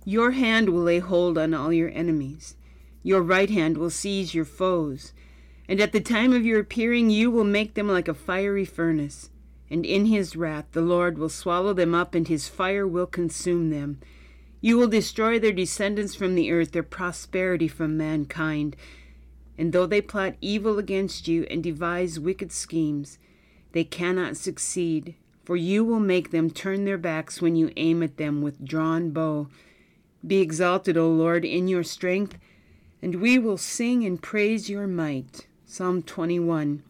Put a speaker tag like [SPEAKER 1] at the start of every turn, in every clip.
[SPEAKER 1] Your hand will lay hold on all your enemies. Your right hand will seize your foes. And at the time of your appearing, you will make them like a fiery furnace. And in his wrath, the Lord will swallow them up, and his fire will consume them. You will destroy their descendants from the earth, their prosperity from mankind. And though they plot evil against you and devise wicked schemes, they cannot succeed, for you will make them turn their backs when you aim at them with drawn bow. Be exalted, O Lord, in your strength, and we will sing and praise your might. Psalm 21,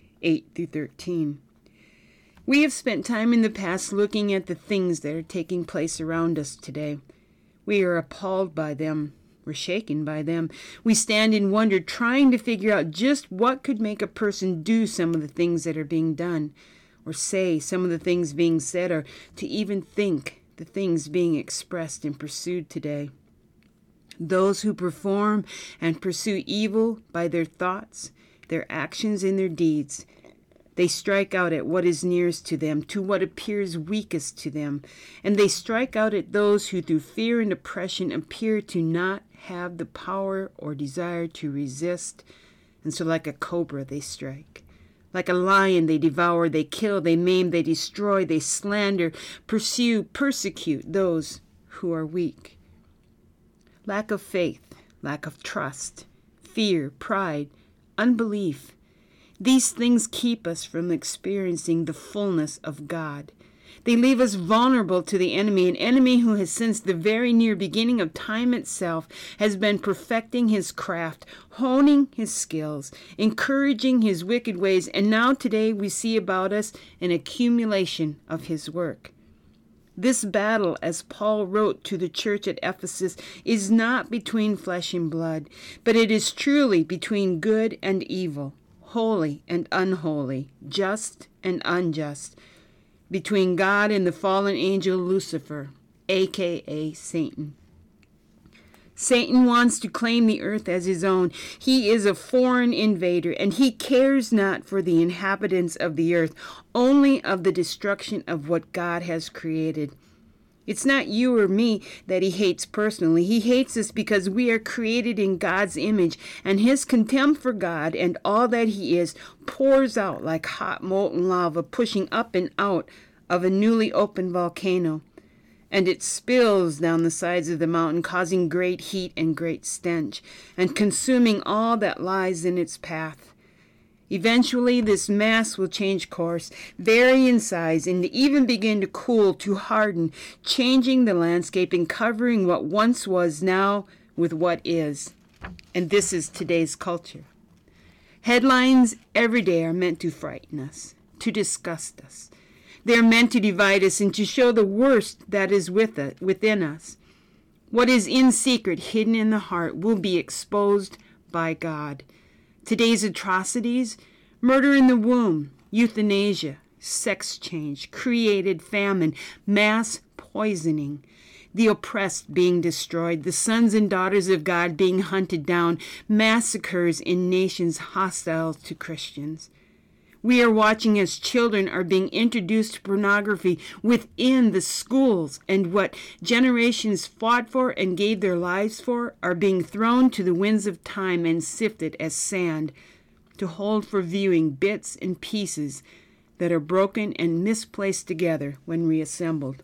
[SPEAKER 1] 8-13. We have spent time in the past looking at the things that are taking place around us today. We are appalled by them. We're shaken by them. We stand in wonder, trying to figure out just what could make a person do some of the things that are being done, or say some of the things being said, or to even think the things being expressed and pursued today. Those who perform and pursue evil by their thoughts, their actions, and their deeds, they strike out at what is nearest to them, to what appears weakest to them, and they strike out at those who through fear and oppression appear to not have the power or desire to resist, and so like a cobra they strike. Like a lion they devour, they kill, they maim, they destroy, they slander, pursue, persecute those who are weak. Lack of faith, lack of trust, fear, pride, unbelief. These things keep us from experiencing the fullness of God. They leave us vulnerable to the enemy, an enemy who has since the very near beginning of time itself has been perfecting his craft, honing his skills, encouraging his wicked ways, and now today we see about us an accumulation of his work. This battle, as Paul wrote to the church at Ephesus, is not between flesh and blood, but it is truly between good and evil, holy and unholy, just and unjust, between God and the fallen angel Lucifer, aka Satan. Satan wants to claim the earth as his own. He is a foreign invader, and he cares not for the inhabitants of the earth, only of the destruction of what God has created. It's not you or me that he hates personally. He hates us because we are created in God's image, and his contempt for God and all that he is pours out like hot molten lava, pushing up and out of a newly opened volcano. And it spills down the sides of the mountain, causing great heat and great stench, and consuming all that lies in its path. Eventually, this mass will change course, vary in size, and even begin to cool, to harden, changing the landscape and covering what once was now with what is. And this is today's culture. Headlines every day are meant to frighten us, to disgust us. They're meant to divide us and to show the worst that is within us. What is in secret, hidden in the heart, will be exposed by God. Today's atrocities, murder in the womb, euthanasia, sex change, created famine, mass poisoning, the oppressed being destroyed, the sons and daughters of God being hunted down, massacres in nations hostile to Christians. We are watching as children are being introduced to pornography within the schools, and what generations fought for and gave their lives for are being thrown to the winds of time and sifted as sand to hold for viewing bits and pieces that are broken and misplaced together when reassembled.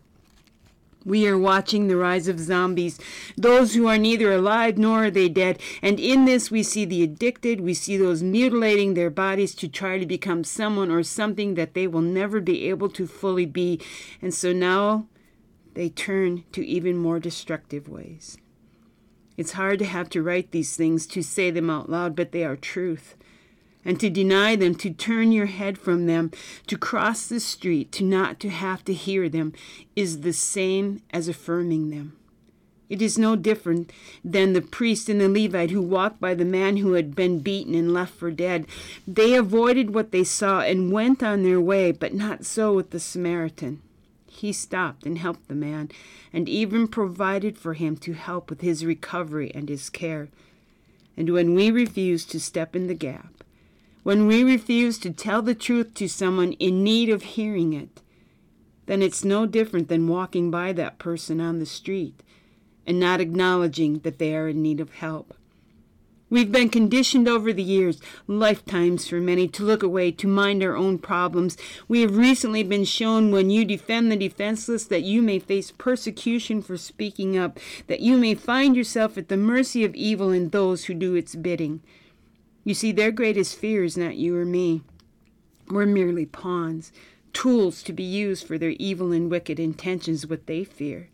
[SPEAKER 1] We are watching the rise of zombies, those who are neither alive nor are they dead. And in this we see the addicted, we see those mutilating their bodies to try to become someone or something that they will never be able to fully be. And so now they turn to even more destructive ways. It's hard to have to write these things, to say them out loud, but they are truth. And to deny them, to turn your head from them, to cross the street, to not to have to hear them, is the same as affirming them. It is no different than the priest and the Levite who walked by the man who had been beaten and left for dead. They avoided what they saw and went on their way, but not so with the Samaritan. He stopped and helped the man, and even provided for him to help with his recovery and his care. And when we refuse to step in the gap, when we refuse to tell the truth to someone in need of hearing it, then it's no different than walking by that person on the street and not acknowledging that they are in need of help. We've been conditioned over the years, lifetimes for many, to look away, to mind our own problems. We have recently been shown when you defend the defenseless that you may face persecution for speaking up, that you may find yourself at the mercy of evil and those who do its bidding. You see, their greatest fear is not you or me. We're merely pawns, tools to be used for their evil and wicked intentions. What they fear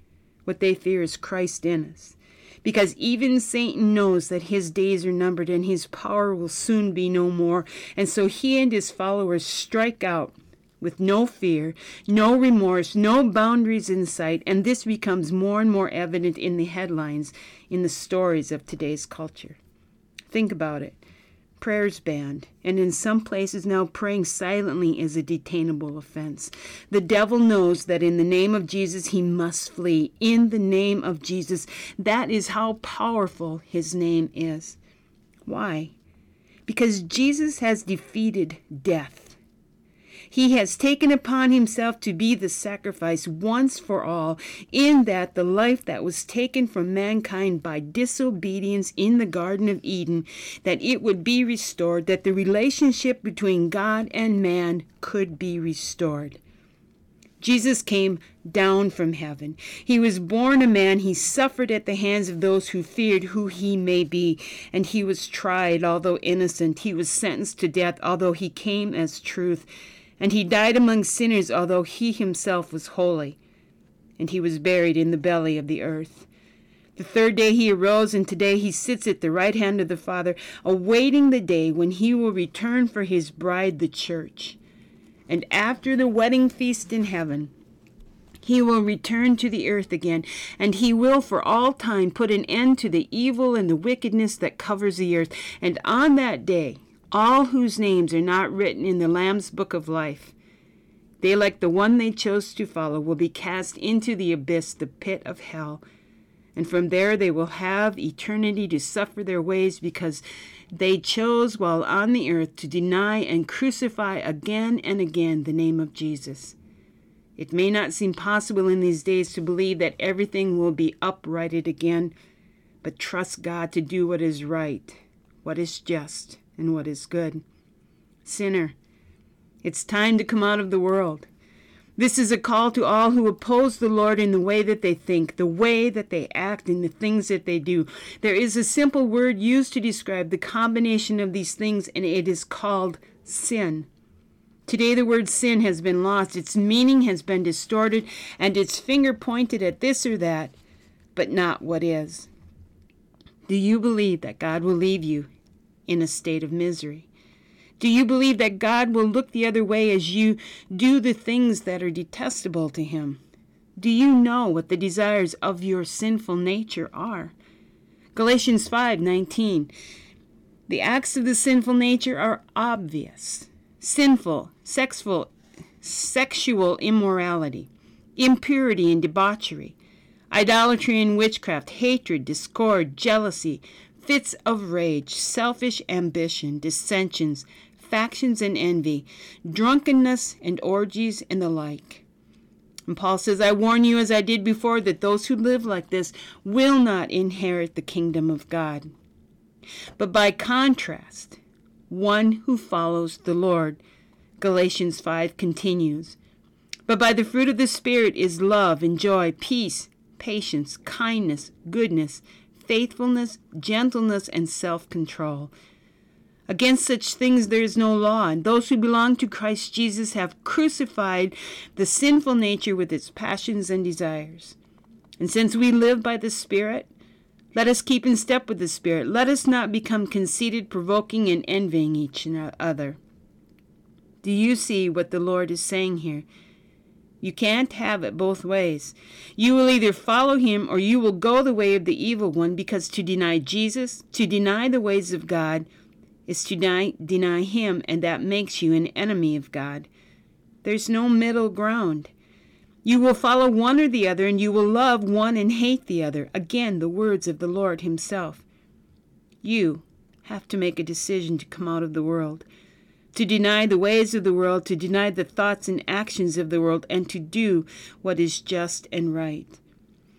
[SPEAKER 1] is Christ in us. Because even Satan knows that his days are numbered and his power will soon be no more. And so he and his followers strike out with no fear, no remorse, no boundaries in sight. And this becomes more and more evident in the headlines, in the stories of today's culture. Think about it. Prayers banned, and in some places now praying silently is a detainable offense. The devil knows that in the name of Jesus he must flee. In the name of Jesus. That is how powerful his name is. Why? Because Jesus has defeated death. He has taken upon himself to be the sacrifice once for all, in that the life that was taken from mankind by disobedience in the Garden of Eden, that it would be restored, that the relationship between God and man could be restored. Jesus came down from heaven. He was born a man. He suffered at the hands of those who feared who he may be. And he was tried, although innocent. He was sentenced to death, although he came as truth. And he died among sinners, although he himself was holy. And he was buried in the belly of the earth. The third day he arose, and today he sits at the right hand of the Father, awaiting the day when he will return for his bride, the church. And after the wedding feast in heaven, he will return to the earth again, and he will for all time put an end to the evil and the wickedness that covers the earth. And on that day, all whose names are not written in the Lamb's book of life, they, like the one they chose to follow, will be cast into the abyss, the pit of hell. And from there they will have eternity to suffer their ways, because they chose while on the earth to deny and crucify again and again the name of Jesus. It may not seem possible in these days to believe that everything will be uprighted again, but trust God to do what is right, what is just, and what is good. Sinner, it's time to come out of the world. This is a call to all who oppose the Lord in the way that they think, the way that they act, and the things that they do. There is a simple word used to describe the combination of these things, and it is called sin. Today the word sin has been lost. Its meaning has been distorted, and its finger pointed at this or that, but not what is. Do you believe that God will leave you in a state of misery? Do you believe that God will look the other way as you do the things that are detestable to him? Do you know what the desires of your sinful nature are? Galatians 5:19. The acts of the sinful nature are obvious. Sinful, sexual immorality, impurity and debauchery, idolatry and witchcraft, hatred, discord, jealousy, fits of rage, selfish ambition, dissensions, factions and envy, drunkenness and orgies and the like. And Paul says, I warn you, as I did before, that those who live like this will not inherit the kingdom of God. But by contrast, one who follows the Lord, Galatians 5 continues, but by the fruit of the Spirit is love and joy, peace, patience, kindness, goodness, faithfulness, gentleness, and self-control. Against such things there is no law, and those who belong to Christ Jesus have crucified the sinful nature with its passions and desires. And since we live by the Spirit, let us keep in step with the Spirit. Let us not become conceited, provoking, and envying each other. Do you see what the Lord is saying here? You can't have it both ways. You will either follow him or you will go the way of the evil one, because to deny Jesus, to deny the ways of God, is to deny him, and that makes you an enemy of God. There's no middle ground. You will follow one or the other, and you will love one and hate the other. Again, the words of the Lord himself. You have to make a decision to come out of the world, to deny the ways of the world, to deny the thoughts and actions of the world, and to do what is just and right.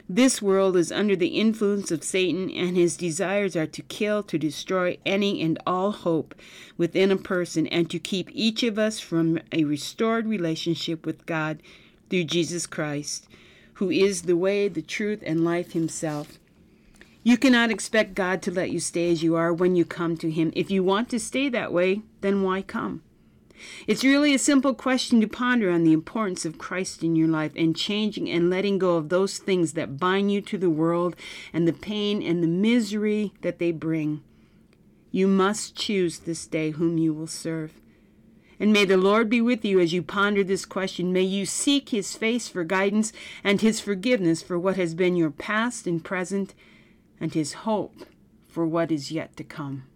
[SPEAKER 1] This world is under the influence of Satan, and his desires are to kill, to destroy any and all hope within a person, and to keep each of us from a restored relationship with God through Jesus Christ, who is the way, the truth, and life himself. You cannot expect God to let you stay as you are when you come to him. If you want to stay that way, then why come? It's really a simple question to ponder on the importance of Christ in your life and changing and letting go of those things that bind you to the world and the pain and the misery that they bring. You must choose this day whom you will serve. And may the Lord be with you as you ponder this question. May you seek his face for guidance and his forgiveness for what has been your past and present, and his hope for what is yet to come.